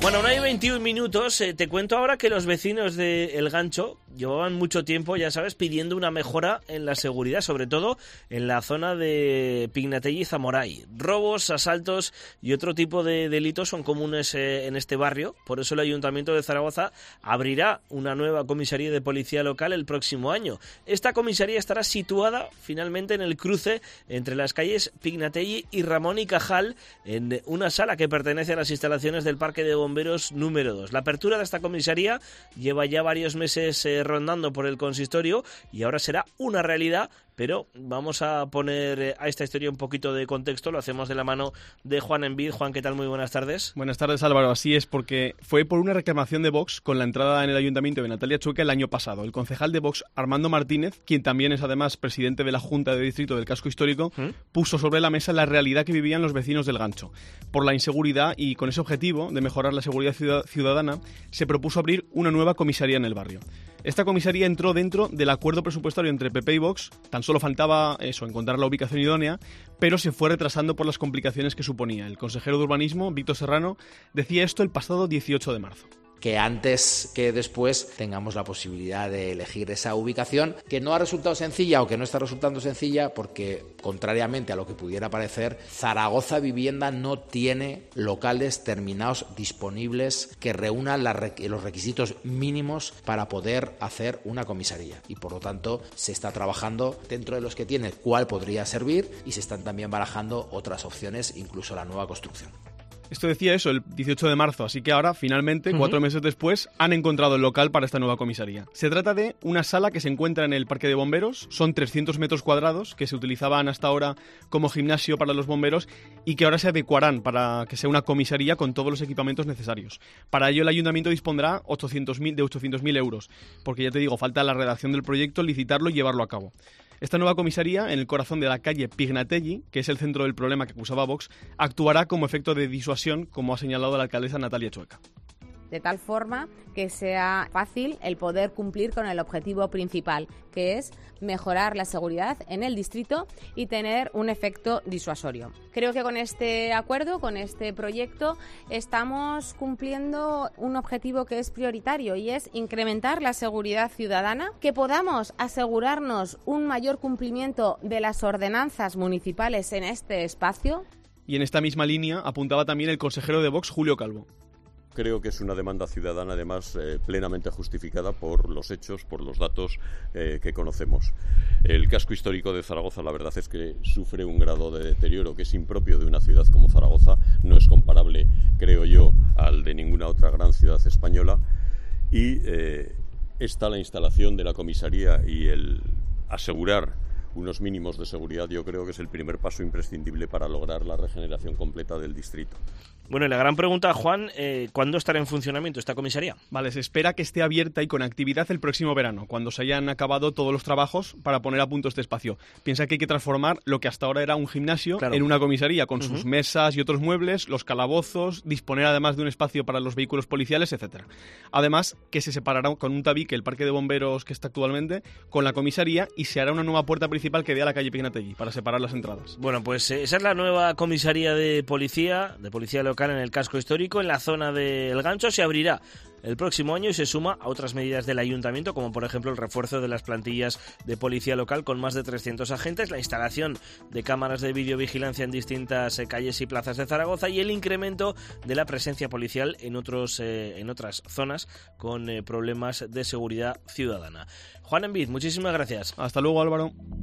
Bueno, 1:21. Te cuento ahora que los vecinos de El Gancho llevaban mucho tiempo, ya sabes, pidiendo una mejora en la seguridad, sobre todo en la zona de Pignatelli y Zamoray. Robos, asaltos y otro tipo de delitos son comunes en este barrio. Por eso el Ayuntamiento de Zaragoza abrirá una nueva comisaría de policía local el próximo año. Esta comisaría estará situada finalmente en el cruce entre las calles Pignatelli y Ramón y Cajal, en una sala que pertenece a las instalaciones del Parque de Bomberos número 2. La apertura de esta comisaría lleva ya varios meses rondando por el consistorio y ahora será una realidad, pero vamos a poner a esta historia un poquito de contexto. Lo hacemos de la mano de Juan Envid. Juan, ¿qué tal? Muy buenas tardes. Buenas tardes, Álvaro. Así es, porque fue por una reclamación de Vox con la entrada en el Ayuntamiento de Natalia Chueca el año pasado. El concejal de Vox, Armando Martínez, quien también es además presidente de la Junta de Distrito del Casco Histórico, puso sobre la mesa la realidad que vivían los vecinos del Gancho. Por la inseguridad y con ese objetivo de mejorar la seguridad ciudadana, se propuso abrir una nueva comisaría en el barrio. Esta comisaría entró dentro del acuerdo presupuestario entre PP y Vox. Tan solo faltaba eso, encontrar la ubicación idónea, pero se fue retrasando por las complicaciones que suponía. El consejero de Urbanismo, Víctor Serrano, decía esto el pasado 18 de marzo. Que antes que después tengamos la posibilidad de elegir esa ubicación, que no ha resultado sencilla o que no está resultando sencilla porque, contrariamente a lo que pudiera parecer, Zaragoza Vivienda no tiene locales terminados disponibles que reúnan los requisitos mínimos para poder hacer una comisaría. Y por lo tanto se está trabajando dentro de los que tiene cuál podría servir y se están también barajando otras opciones, incluso la nueva construcción. Esto decía eso el 18 de marzo, así que ahora, finalmente, 4 meses después, han encontrado el local para esta nueva comisaría. Se trata de una sala que se encuentra en el Parque de Bomberos, son 300 metros cuadrados que se utilizaban hasta ahora como gimnasio para los bomberos y que ahora se adecuarán para que sea una comisaría con todos los equipamientos necesarios. Para ello el Ayuntamiento dispondrá de 800.000 euros, porque ya te digo, falta la redacción del proyecto, licitarlo y llevarlo a cabo. Esta nueva comisaría, en el corazón de la calle Pignatelli, que es el centro del problema que acusaba Vox, actuará como efecto de disuasión, como ha señalado la alcaldesa Natalia Chueca. De tal forma que sea fácil el poder cumplir con el objetivo principal, que es mejorar la seguridad en el distrito y tener un efecto disuasorio. Creo que con este acuerdo, con este proyecto, estamos cumpliendo un objetivo que es prioritario y es incrementar la seguridad ciudadana, que podamos asegurarnos un mayor cumplimiento de las ordenanzas municipales en este espacio. Y en esta misma línea apuntaba también el consejero de Vox, Julio Calvo. Creo que es una demanda ciudadana, además, plenamente justificada por los hechos, por los datos que conocemos. El casco histórico de Zaragoza, la verdad es que sufre un grado de deterioro que es impropio de una ciudad como Zaragoza, no es comparable, creo yo, al de ninguna otra gran ciudad española, y está la instalación de la comisaría y el asegurar unos mínimos de seguridad, yo creo que es el primer paso imprescindible para lograr la regeneración completa del distrito. Bueno, y la gran pregunta, Juan, ¿cuándo estará en funcionamiento esta comisaría? Vale, se espera que esté abierta y con actividad el próximo verano, cuando se hayan acabado todos los trabajos para poner a punto este espacio. Piensa que hay que transformar lo que hasta ahora era un gimnasio en una comisaría, con sus mesas y otros muebles, los calabozos, disponer además de un espacio para los vehículos policiales, etcétera. Además, que se separará con un tabique el Parque de Bomberos que está actualmente con la comisaría y se hará una nueva puerta principal que dé a la calle Pignatelli para separar las entradas. Bueno, pues esa es la nueva comisaría de policía local en el casco histórico, en la zona del Gancho. Se abrirá el próximo año y se suma a otras medidas del Ayuntamiento, como por ejemplo el refuerzo de las plantillas de policía local con más de 300 agentes, la instalación de cámaras de videovigilancia en distintas calles y plazas de Zaragoza y el incremento de la presencia policial en otras zonas con problemas de seguridad ciudadana. Juan Envid, muchísimas gracias. Hasta luego, Álvaro.